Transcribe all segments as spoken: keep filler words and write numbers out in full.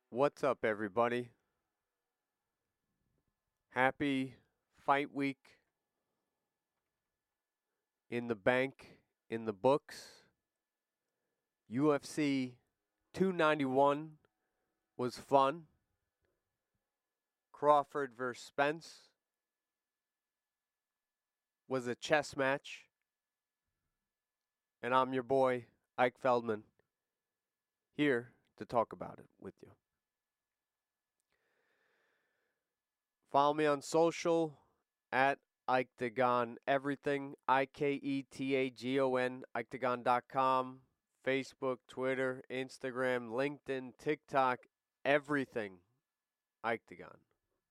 What's up, everybody? Happy fight week in the bank, in the books. U F C two ninety-one was fun. Crawford versus Spence was a chess match. And I'm your boy, Ike Feldman, here to talk about it with you. Follow me on social at Iketagon Everything, I K E T A G O N, Iketagon dot com, Facebook, Twitter, Instagram, LinkedIn, TikTok, everything Iketagon.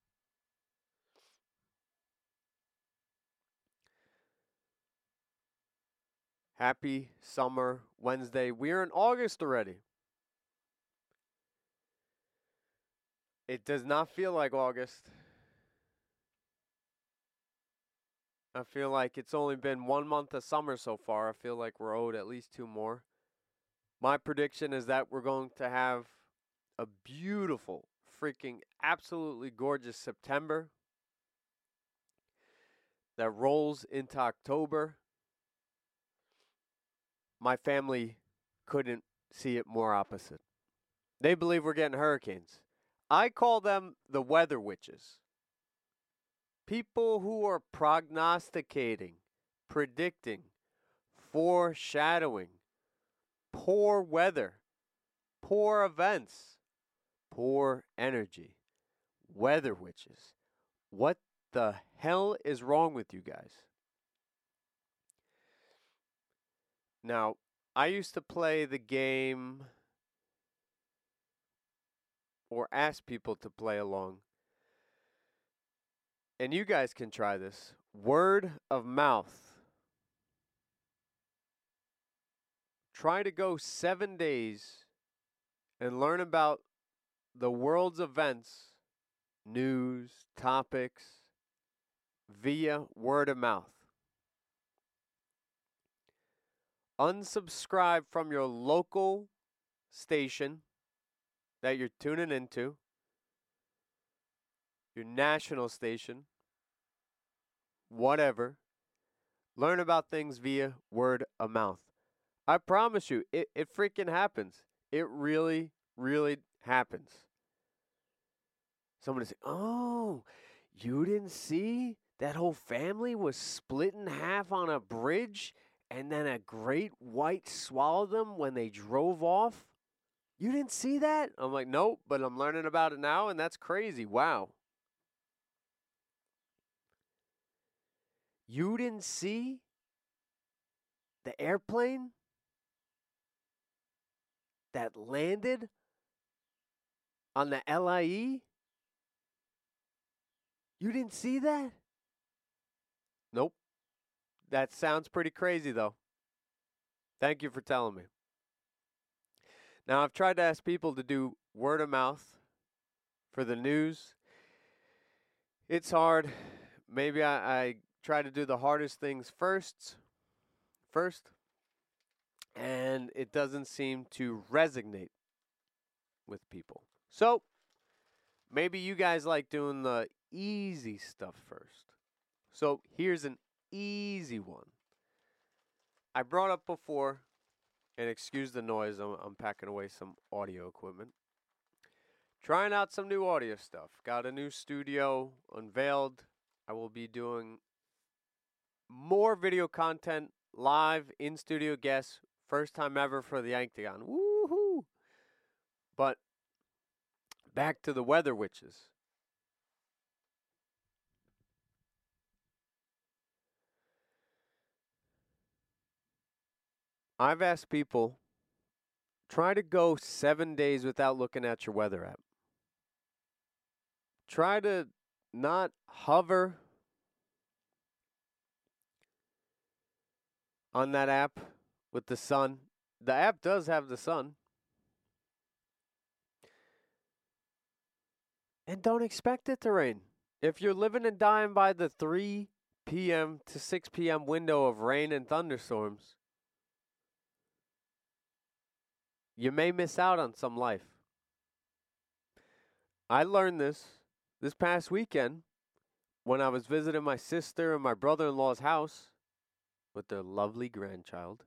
Happy summer Wednesday. We're in August already. It does not feel like August. I feel like it's only been one month of summer so far. I feel like we're owed at least two more. My prediction is that we're going to have a beautiful, freaking, absolutely gorgeous September that rolls into October. My family couldn't see it more opposite. They believe we're getting hurricanes. I call them the weather witches. People who are prognosticating, predicting, foreshadowing poor weather, poor events, poor energy. Weather witches. What the hell is wrong with you guys? Now, I used to play the game or ask people to play along. And you guys can try this. Word of mouth. Try to go seven days and learn about the world's events, news, topics, via word of mouth. Unsubscribe from your local station that you're tuning into, your national station, whatever. Learn about things via word of mouth. I promise you, it, it freaking happens. It really, really happens. Somebody say, oh, you didn't see that whole family was split in half on a bridge and then a great white swallowed them when they drove off? You didn't see that? I'm like, nope, but I'm learning about it now, and that's crazy. Wow. You didn't see the airplane that landed on the L I E? You didn't see that? Nope. That sounds pretty crazy, though. Thank you for telling me. Now, I've tried to ask people to do word of mouth for the news. It's hard. Maybe I, I try to do the hardest things first, first, and it doesn't seem to resonate with people. So, maybe you guys like doing the easy stuff first. So, here's an easy one. I brought up before, and excuse the noise, I'm, I'm packing away some audio equipment. Trying out some new audio stuff. Got a new studio unveiled. I will be doing more video content, live in studio guests. First time ever for the Yanktagon. Woohoo! But back to the weather witches. I've asked people, try to go seven days without looking at your weather app. Try to not hover on that app with the sun. The app does have the sun. And don't expect it to rain. If you're living and dying by the three p.m. to six p.m. window of rain and thunderstorms, you may miss out on some life. I learned this this past weekend when I was visiting my sister and my brother-in-law's house with their lovely grandchild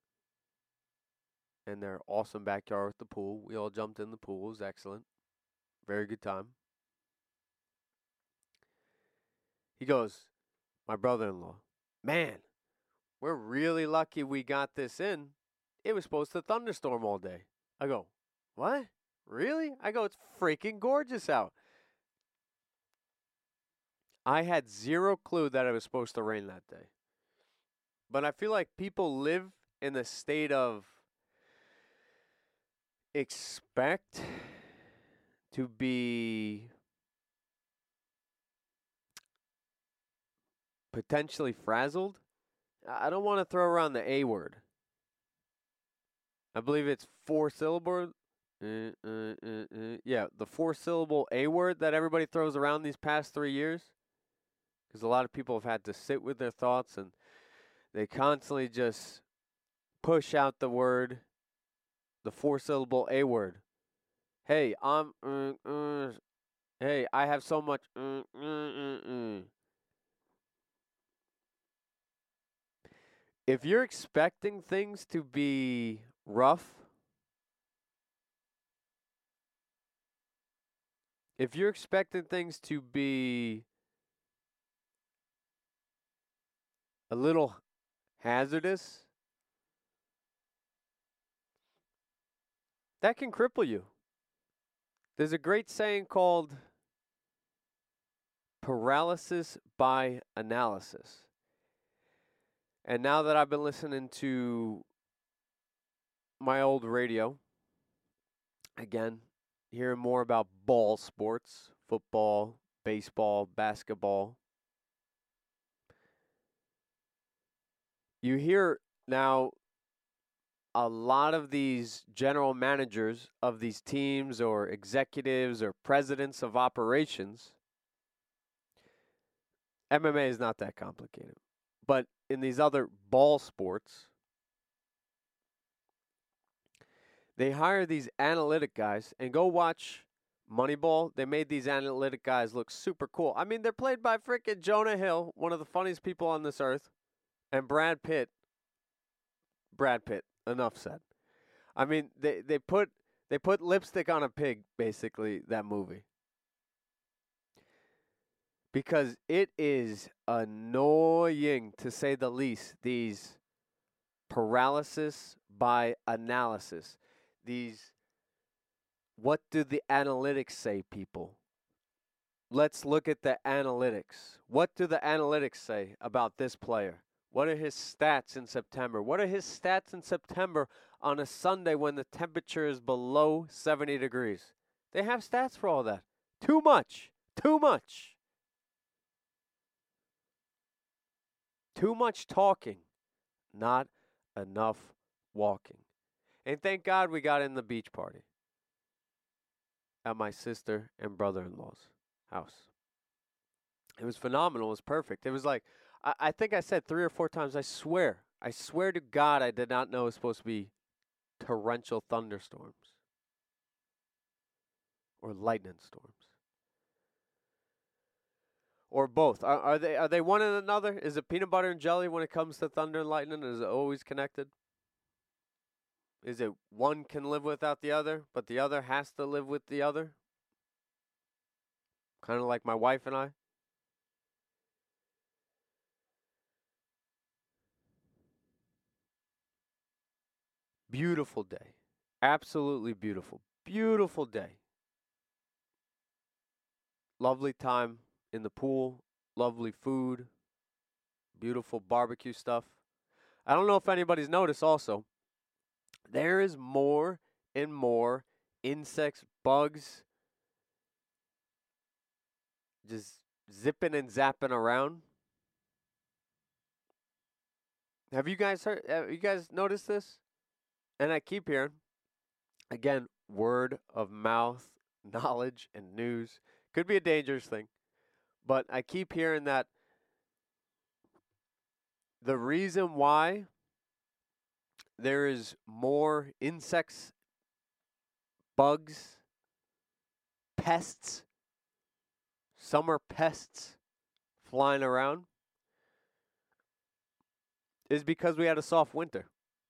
and their awesome backyard with the pool. We all jumped in the pool. It was excellent. Very good time. He goes, my brother-in-law, man, we're really lucky we got this in. It was supposed to thunderstorm all day. I go, what? Really? I go, it's freaking gorgeous out. I had zero clue that it was supposed to rain that day. But I feel like people live in a state of expect to be potentially frazzled. I don't want to throw around the A word. I believe it's four syllable. Uh, uh, uh, uh, yeah, the four syllable A word that everybody throws around these past three years. Because a lot of people have had to sit with their thoughts and they constantly just push out the word, the four syllable A word. Hey, I'm. Uh, uh, hey, I have so much. Uh, uh, uh, uh. If you're expecting things to be rough, if you're expecting things to be a little hazardous, that can cripple you. There's a great saying called paralysis by analysis. And now that I've been listening to my old radio, again, hearing more about ball sports, football, baseball, basketball, you hear now a lot of these general managers of these teams or executives or presidents of operations. M M A is not that complicated. But in these other ball sports, they hire these analytic guys and go watch Moneyball. They made these analytic guys look super cool. I mean, they're played by freaking Jonah Hill, one of the funniest people on this earth, and Brad Pitt. Brad Pitt. Enough said. I mean, they, they put they put lipstick on a pig, basically, that movie. Because it is annoying, to say the least, these paralysis by analysis. These, what do the analytics say, people? Let's look at the analytics. What do the analytics say about this player? What are his stats in September? What are his stats in September on a Sunday when the temperature is below seventy degrees? They have stats for all that. Too much. Too much. Too much talking. Not enough walking. And thank God we got in the beach party at my sister and brother-in-law's house. It was phenomenal. It was perfect. It was like, I, I think I said three or four times, I swear, I swear to God, I did not know it was supposed to be torrential thunderstorms or lightning storms. Or both. Are, are they are they one and another? Is it peanut butter and jelly when it comes to thunder and lightning? Is it always connected? Is it one can live without the other, but the other has to live with the other? Kind of like my wife and I. Beautiful day. Absolutely beautiful. Beautiful day. Lovely time in the pool. Lovely food. Beautiful barbecue stuff. I don't know if anybody's noticed also, there is more and more insects, bugs, just zipping and zapping around. Have you guys heard? Have you guys noticed this? And I keep hearing, again, word of mouth, knowledge, and news. Could be a dangerous thing. But I keep hearing that the reason why there is more insects, bugs, pests, summer pests flying around, is because we had a soft winter.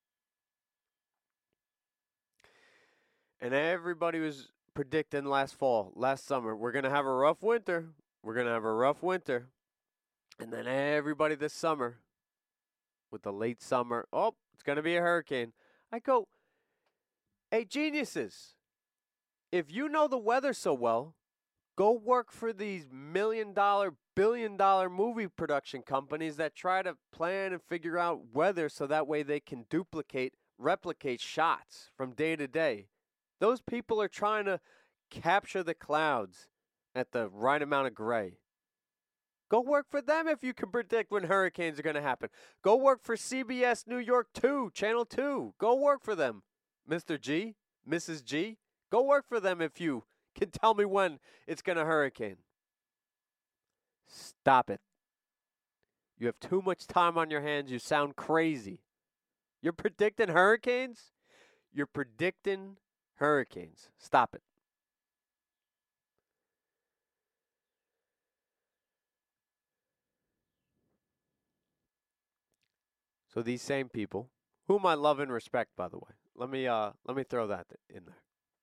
And everybody was predicting last fall, last summer, we're going to have a rough winter. We're going to have a rough winter. And then everybody this summer, with the late summer, oh, it's going to be a hurricane. I go, hey, geniuses, if you know the weather so well, go work for these million dollar, billion dollar movie production companies that try to plan and figure out weather so that way they can duplicate, replicate shots from day to day. Those people are trying to capture the clouds at the right amount of gray. Go work for them if you can predict when hurricanes are going to happen. Go work for C B S New York two, Channel two. Go work for them, Mister G, Missus G. Go work for them if you can tell me when it's going to hurricane. Stop it. You have too much time on your hands. You sound crazy. You're predicting hurricanes? You're predicting hurricanes. Stop it. So these same people, whom I love and respect, by the way, let me uh let me throw that in there.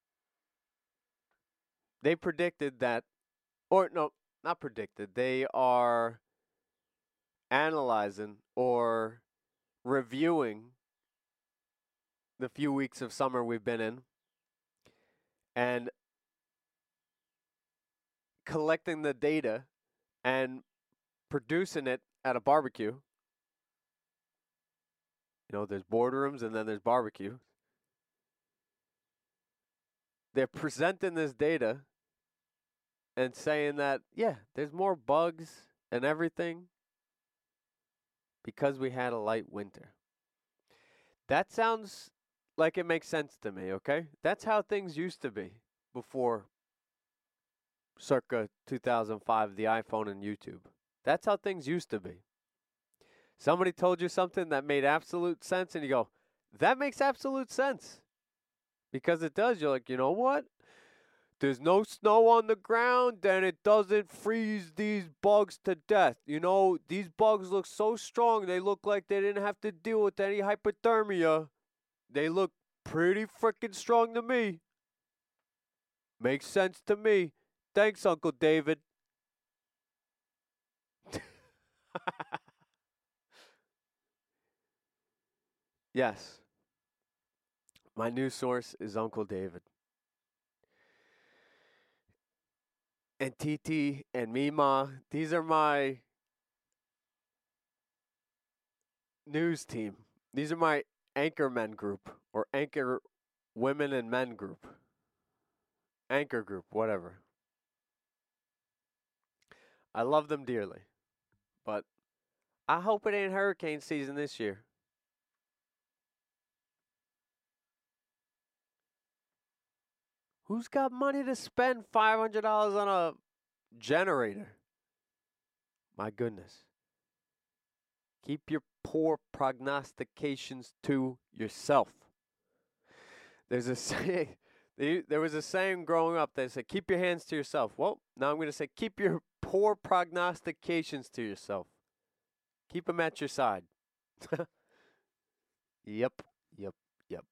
They predicted that, or no, not predicted. They are analyzing or reviewing the few weeks of summer we've been in and collecting the data and producing it at a barbecue. You know, there's boardrooms and then there's barbecue. They're presenting this data and saying that, yeah, there's more bugs and everything because we had a light winter. That sounds like it makes sense to me, okay? That's how things used to be before circa two thousand five, the iPhone and YouTube. That's how things used to be. Somebody told you something that made absolute sense, and you go, that makes absolute sense. Because it does. You're like, you know what? There's no snow on the ground, and it doesn't freeze these bugs to death. You know, these bugs look so strong, they look like they didn't have to deal with any hypothermia. They look pretty freaking strong to me. Makes sense to me. Thanks, Uncle David. Yes. My news source is Uncle David. And T T and Mima, these are my news team. These are my anchor men group or anchor women and men group. Anchor group, whatever. I love them dearly. But I hope it ain't hurricane season this year. Who's got money to spend five hundred dollars on a generator? My goodness. Keep your poor prognostications to yourself. There's a saying, there was a saying growing up that said, keep your hands to yourself. Well, now I'm going to say, keep your poor prognostications to yourself. Keep them at your side. Yep, yep, yep.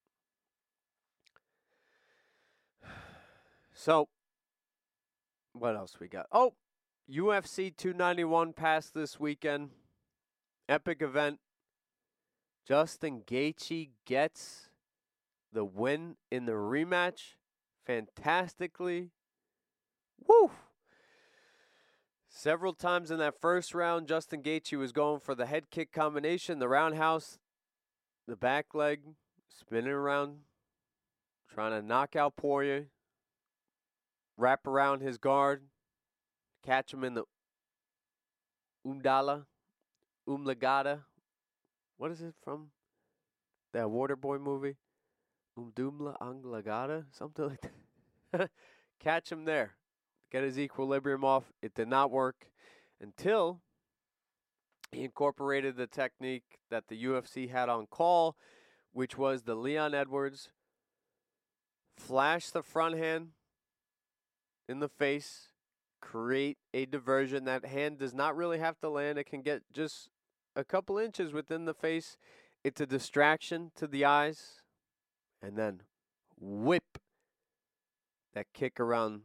So, what else we got? Oh, U F C two ninety-one passed this weekend. Epic event. Justin Gaethje gets the win in the rematch. Fantastically. Woo! Several times in that first round, Justin Gaethje was going for the head kick combination, the roundhouse, the back leg, spinning around, trying to knock out Poirier, wrap around his guard, catch him in the umdala, umlagada. What is it from? That Waterboy movie? Umdumla anglagada? Something like that. Catch him there. Get his equilibrium off. It did not work until he incorporated the technique that the U F C had on call, which was the Leon Edwards flash the front hand in the face, create a diversion. That hand does not really have to land. It can get just a couple inches within the face. It's a distraction to the eyes. And then whip that kick around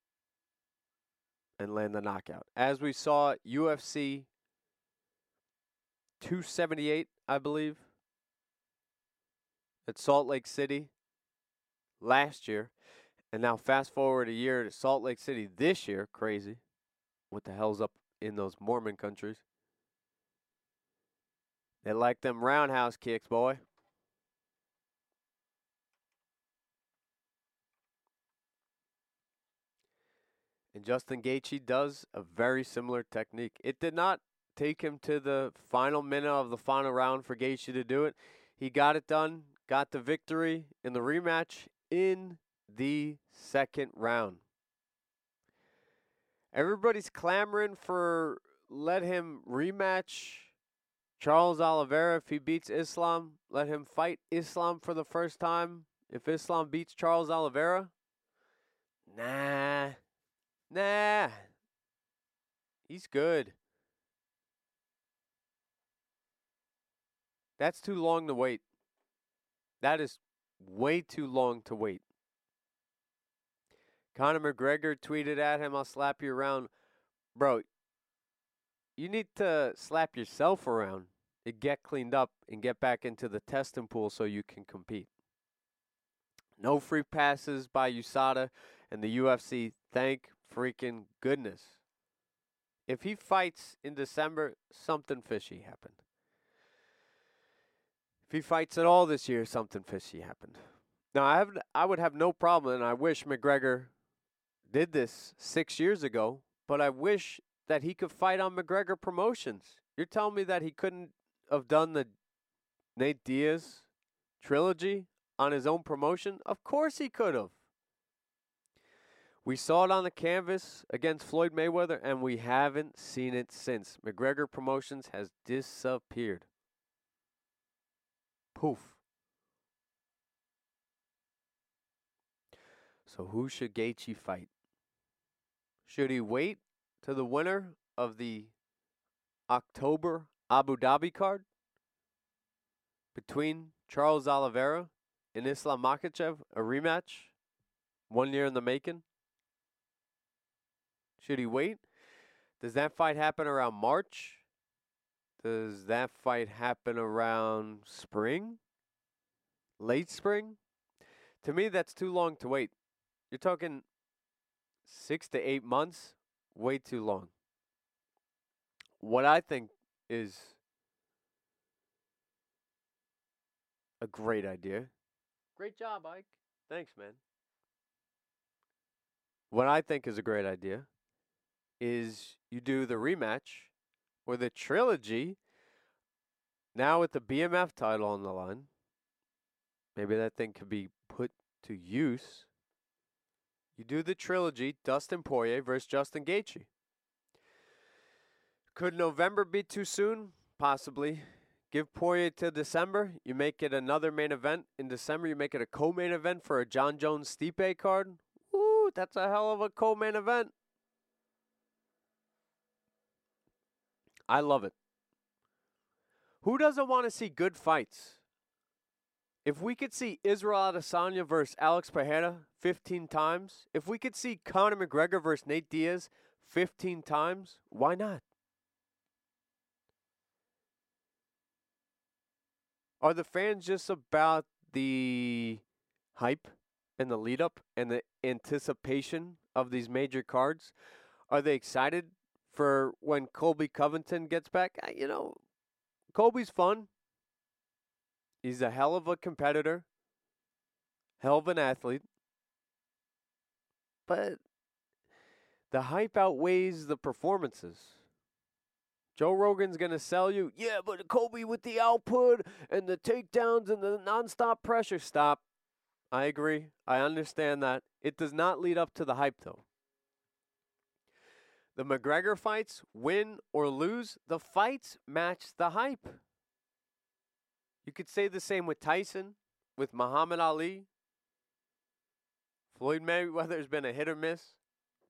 and land the knockout. As we saw U F C two seventy-eight, I believe, at Salt Lake City last year. And now fast forward a year to Salt Lake City this year. Crazy. What the hell's up in those Mormon countries? They like them roundhouse kicks, boy. And Justin Gaethje does a very similar technique. It did not take him to the final minute of the final round for Gaethje to do it. He got it done, got the victory in the rematch in the second round. Everybody's clamoring for let him rematch Charles Oliveira if he beats Islam. Let him fight Islam for the first time if Islam beats Charles Oliveira. Nah. Nah. He's good. That's too long to wait. That is way too long to wait. Conor McGregor tweeted at him, I'll slap you around. Bro, you need to slap yourself around and get cleaned up and get back into the testing pool so you can compete. No free passes by U S A D A and the U F C. Thank freaking goodness. If he fights in December, something fishy happened. If he fights at all this year, something fishy happened. Now, I have I would have no problem, and I wish McGregor did this six years ago, but I wish that he could fight on McGregor Promotions. You're telling me that he couldn't have done the Nate Diaz trilogy on his own promotion? Of course he could have. We saw it on the canvas against Floyd Mayweather, and we haven't seen it since. McGregor Promotions has disappeared. Poof. So who should Gaethje fight? Should he wait to the winner of the October Abu Dhabi card between Charles Oliveira and Islam Makhachev, a rematch, one year in the making? Should he wait? Does that fight happen around March? Does that fight happen around spring? Late spring? To me, that's too long to wait. You're talking six to eight months? Way too long. What I think is a great idea. Great job, Ike. Thanks, man. What I think is a great idea is you do the rematch or the trilogy now with the B M F title on the line. Maybe that thing could be put to use. You do the trilogy, Dustin Poirier versus Justin Gaethje. Could November be too soon? Possibly. Give Poirier to December. You make it another main event. In December, you make it a co-main event for a John Jones-Stipe card. Woo, that's a hell of a co-main event. I love it. Who doesn't want to see good fights? If we could see Israel Adesanya versus Alex Pereira fifteen times, if we could see Conor McGregor versus Nate Diaz fifteen times, why not? Are the fans just about the hype and the lead up and the anticipation of these major cards? Are they excited for when Colby Covington gets back? You know, Colby's fun. He's a hell of a competitor, hell of an athlete. But the hype outweighs the performances. Joe Rogan's going to sell you, yeah, but Colby with the output and the takedowns and the nonstop pressure. Stop. I agree. I understand that. It does not lead up to the hype, though. The McGregor fights, win or lose, the fights match the hype. You could say the same with Tyson, with Muhammad Ali. Floyd Mayweather's been a hit or miss.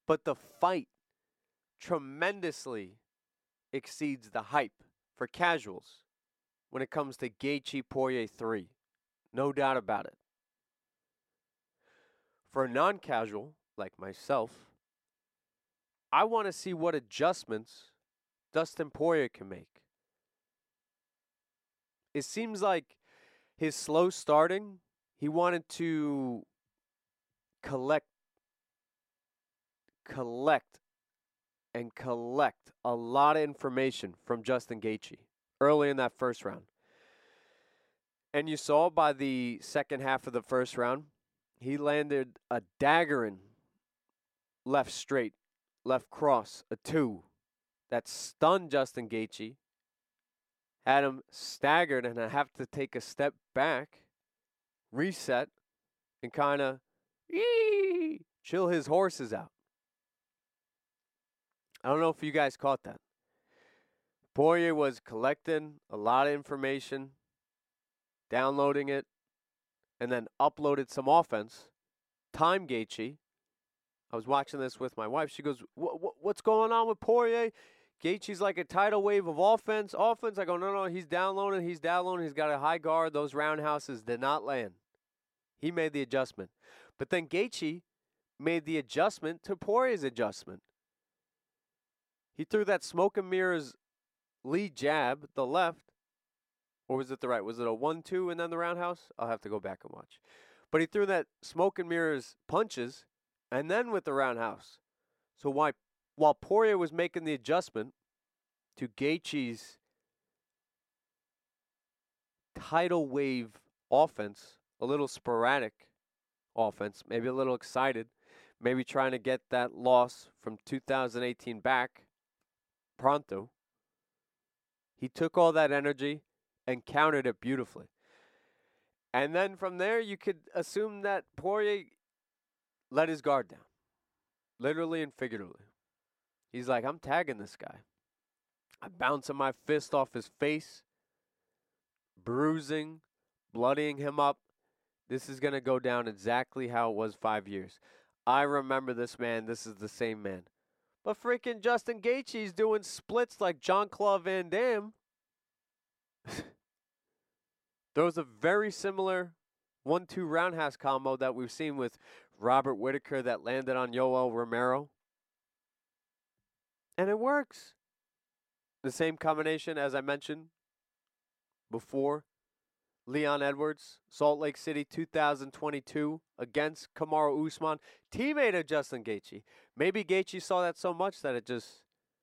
but the fight tremendously exceeds the hype for casuals when it comes to Gaethje Poirier three. No doubt about it. For a non-casual like myself, I want to see what adjustments Dustin Poirier can make. It seems like his slow starting, he wanted to collect, collect, and collect a lot of information from Justin Gaethje early in that first round. And you saw by the second half of the first round, he landed a daggering left straight, left cross, a two that stunned Justin Gaethje, had him staggered and have to take a step back, reset, and kind of chill his horses out. I don't know if you guys caught that. Poirier was collecting a lot of information, downloading it, and then uploaded some offense. Time Gaethje. I was watching this with my wife. She goes, what's going on with Poirier? Gaethje's like a tidal wave of offense. Offense. I go, no, no, he's downloading. He's downloading. He's got a high guard. Those roundhouses did not land. He made the adjustment. But then Gaethje made the adjustment to Poirier's adjustment. He threw that smoke and mirrors lead jab, the left. Or was it the right? Was it a one two and then the roundhouse? I'll have to go back and watch. But he threw that smoke and mirrors punches and then with the roundhouse. So why, while Poirier was making the adjustment to Gaethje's tidal wave offense, a little sporadic offense, maybe a little excited, maybe trying to get that loss from two thousand eighteen back pronto, he took all that energy and countered it beautifully. And then from there, you could assume that Poirier let his guard down, literally and figuratively. He's like, I'm tagging this guy. I'm bouncing my fist off his face, bruising, bloodying him up. This is going to go down exactly how it was five years. I remember this man. This is the same man. But freaking Justin Gaethje's doing splits like Jean-Claude Van Damme. There was a very similar one two roundhouse combo that we've seen with Robert Whittaker that landed on Yoel Romero. And it works. The same combination, as I mentioned before, Leon Edwards, Salt Lake City two thousand twenty-two against Kamaru Usman, teammate of Justin Gaethje. Maybe Gaethje saw that so much that it just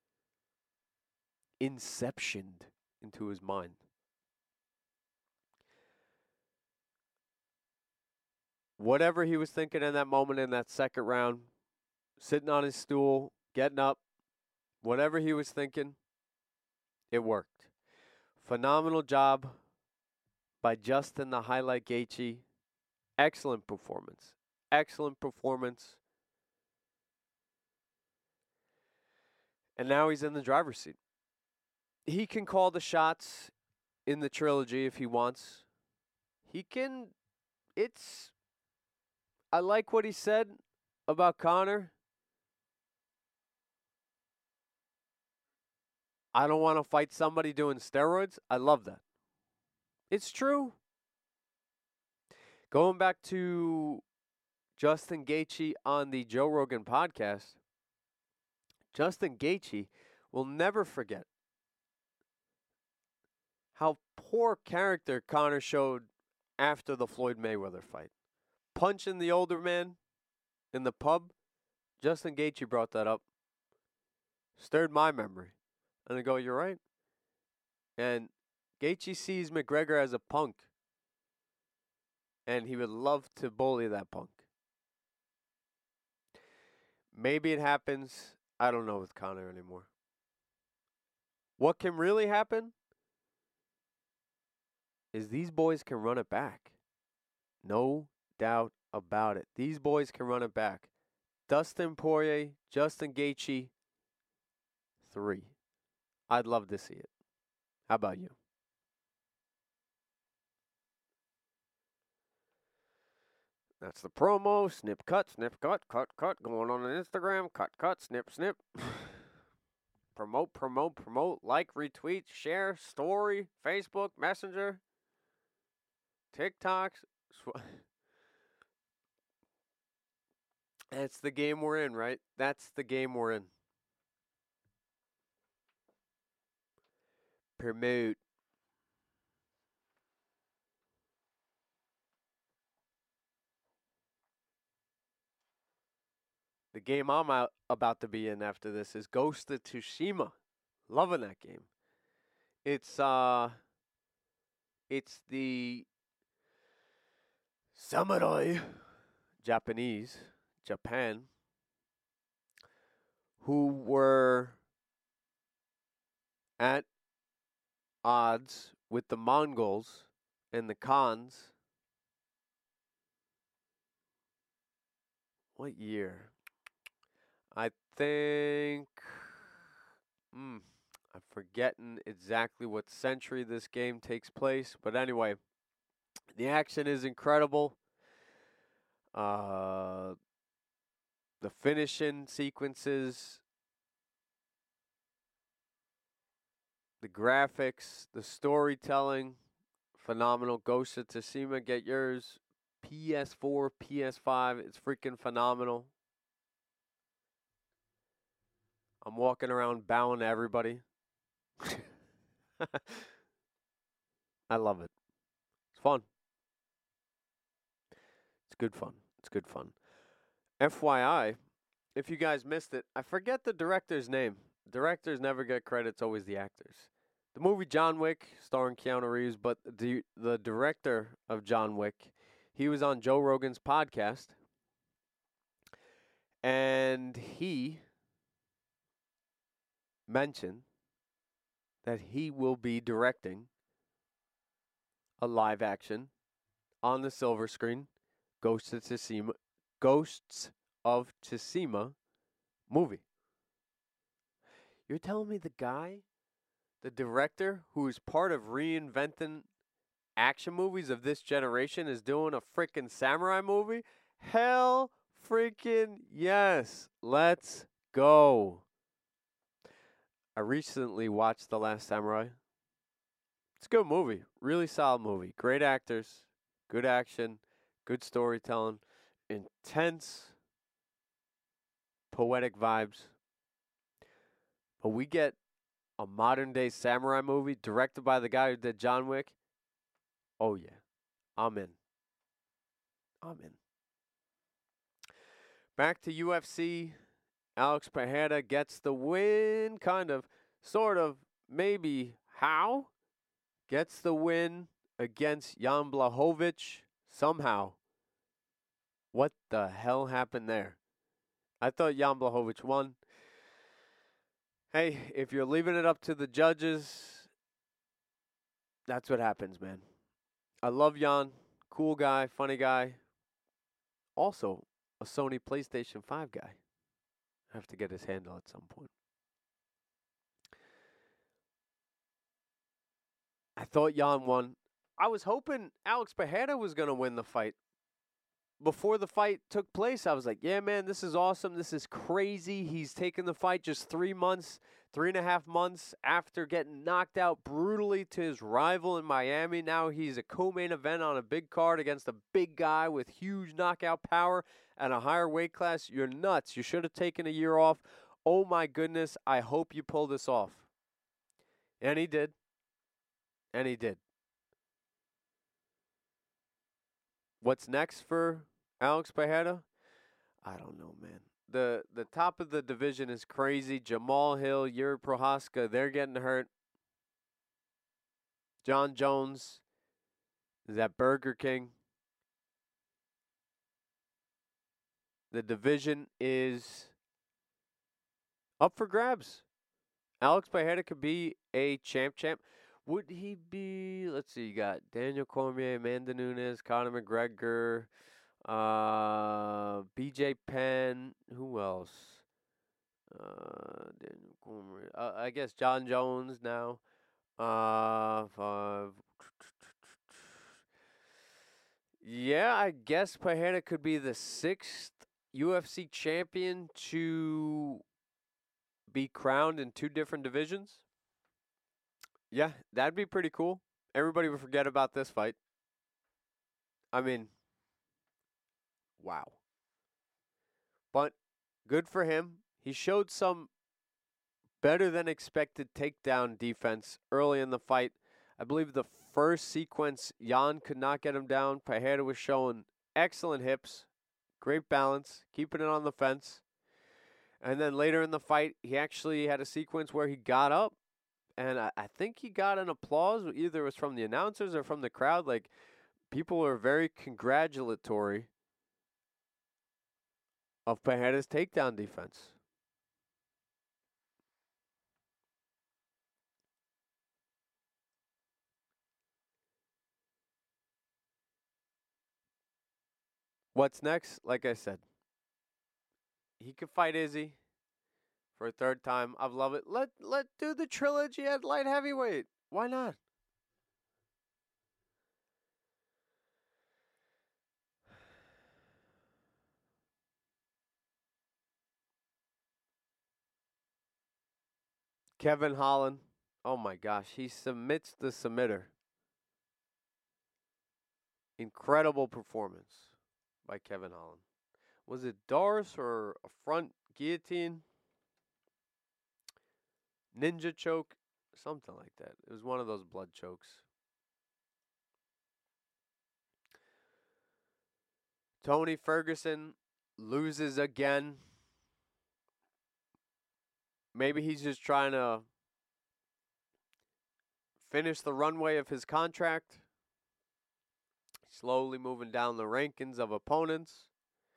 inceptioned into his mind. Whatever he was thinking in that moment in that second round, sitting on his stool, getting up, whatever he was thinking, it worked. Phenomenal job by Justin the Highlight Gaethje. Excellent performance. Excellent performance. And now he's in the driver's seat. He can call the shots in the trilogy if he wants. He can, it's, I like what he said about Conor. I don't want to fight somebody doing steroids. I love that. It's true. Going back to Justin Gaethje on the Joe Rogan podcast, Justin Gaethje will never forget how poor character Conor showed after the Floyd Mayweather fight. Punching the older man in the pub, Justin Gaethje brought that up. Stirred my memory. And I go, you're right. And Gaethje sees McGregor as a punk. And he would love to bully that punk. Maybe it happens. I don't know with Conor anymore. What can really happen is these boys can run it back. No doubt about it. These boys can run it back. Dustin Poirier, Justin Gaethje, three. I'd love to see it. How about you? That's the promo. Snip, cut, snip, cut, cut, cut. Going on on Instagram. Cut, cut, snip, snip. Promote, promote, promote. Like, retweet, share, story, Facebook, Messenger, TikToks. That's the game we're in, right? That's the game we're in. Promote. The game I'm out, about to be in after this is Ghost of Tsushima. Loving that game. It's uh it's the samurai Japanese, Japan, who were at odds with the Mongols and the Khans. What year? I think mm, I'm forgetting exactly what century this game takes place, but anyway, the action is incredible. Uh, the finishing sequences, the graphics, the storytelling, phenomenal. Ghost of Tsushima, get yours. P S four, P S five, it's freaking phenomenal. I'm walking around bowing to everybody. I love it. It's fun. It's good fun. It's good fun. F Y I, if you guys missed it, I forget the director's name. Directors never get credit, it's always the actors. The movie John Wick, starring Keanu Reeves, but the the director of John Wick, he was on Joe Rogan's podcast, and he mentioned that he will be directing a live action on the silver screen Ghosts of Tsushima, Ghosts of Tsushima movie. You're telling me the guy, the director who is part of reinventing action movies of this generation is doing a freaking samurai movie? Hell freaking yes. Let's go. I recently watched The Last Samurai. It's a good movie. Really solid movie. Great actors, good action, good storytelling, intense poetic vibes. But we get a modern day samurai movie directed by the guy who did John Wick. Oh yeah. I'm in. I'm in. Back to U F C. Alex Pereira gets the win, kind of, sort of, maybe how? Gets the win against Jan Blachowicz somehow. What the hell happened there? I thought Jan Blachowicz won. Hey, if you're leaving it up to the judges, that's what happens, man. I love Jan. Cool guy, funny guy. Also, a Sony PlayStation five guy. I have to get his handle at some point. I thought Jan won. I was hoping Alex Pereira was going to win the fight. Before the fight took place, I was like, yeah, man, this is awesome. This is crazy. He's taken the fight just three months, three and a half months after getting knocked out brutally to his rival in Miami. Now he's a co-main event on a big card against a big guy with huge knockout power and a higher weight class. You're nuts. You should have taken a year off. Oh, my goodness. I hope you pull this off. And he did. And he did. What's next for Alex Pereira? I don't know, man. The the top of the division is crazy. Jamal Hill, Yuri Prohaska, they're getting hurt. John Jones is at Burger King. The division is up for grabs. Alex Pereira could be a champ champ. Would he be, let's see, you got Daniel Cormier, Amanda Nunes, Conor McGregor, uh, B J Penn, who else? Uh, Daniel Cormier, uh, I guess John Jones now. Uh, five. Yeah, I guess Pereira could be the sixth U F C champion to be crowned in two different divisions. Yeah, that'd be pretty cool. Everybody would forget about this fight. I mean, wow. But good for him. He showed some better than expected takedown defense early in the fight. I believe the first sequence, Jan could not get him down. Pereira was showing excellent hips, great balance, keeping it on the fence. And then later in the fight, he actually had a sequence where he got up, and I, I think he got an applause. Either it was from the announcers or from the crowd. Like, people were very congratulatory of Pereira's takedown defense. What's next? Like I said, he could fight Izzy for a third time. I love it. Let let do the trilogy at light heavyweight. Why not? Kevin Holland. Oh my gosh, he submits the submitter. Incredible performance by Kevin Holland. Was it Doris or a front guillotine? Ninja choke? Something like that. It was one of those blood chokes. Tony Ferguson loses again. Maybe he's just trying to finish the runway of his contract. Slowly moving down the rankings of opponents.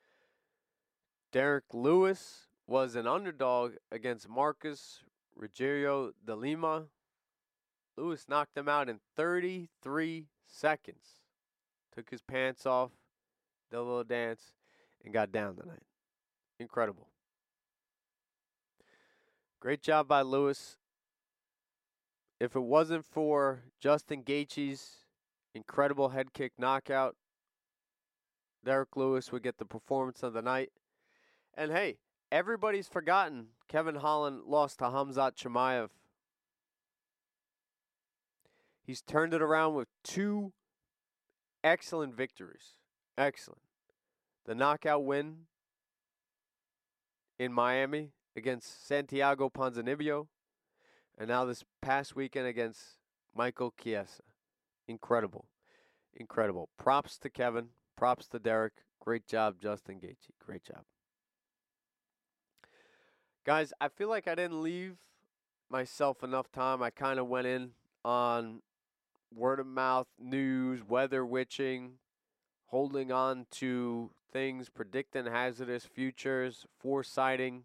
Derek Lewis was an underdog against Marcus Rogerio de Lima. Lewis knocked him out in thirty-three seconds. Took his pants off, did a little dance, and got down tonight. Incredible. Great job by Lewis. If it wasn't for Justin Gaethje's incredible head kick knockout, Derek Lewis would get the performance of the night. And hey, everybody's forgotten Kevin Holland lost to Khamzat Chimaev. He's turned it around with two excellent victories. Excellent. The knockout win in Miami against Santiago Ponzinibbio, and now this past weekend against Michael Chiesa. Incredible. Incredible. Props to Kevin. Props to Derek. Great job, Justin Gaethje. Great job. Guys, I feel like I didn't leave myself enough time. I kind of went in on word of mouth news, weather witching, holding on to things, predicting hazardous futures, foresighting.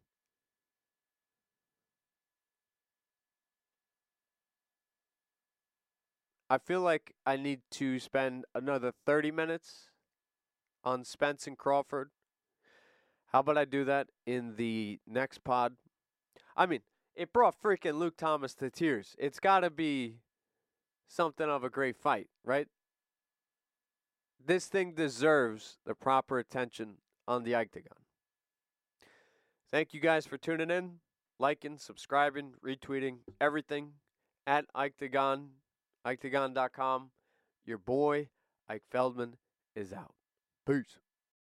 I feel like I need to spend another thirty minutes on Spence and Crawford. How about I do that in the next pod? I mean, it brought freaking Luke Thomas to tears. It's got to be something of a great fight, right? This thing deserves the proper attention on the Octagon. Thank you guys for tuning in, liking, subscribing, retweeting, everything at Octagon, octagon dot com. Your boy, Ike Feldman, is out. Peace.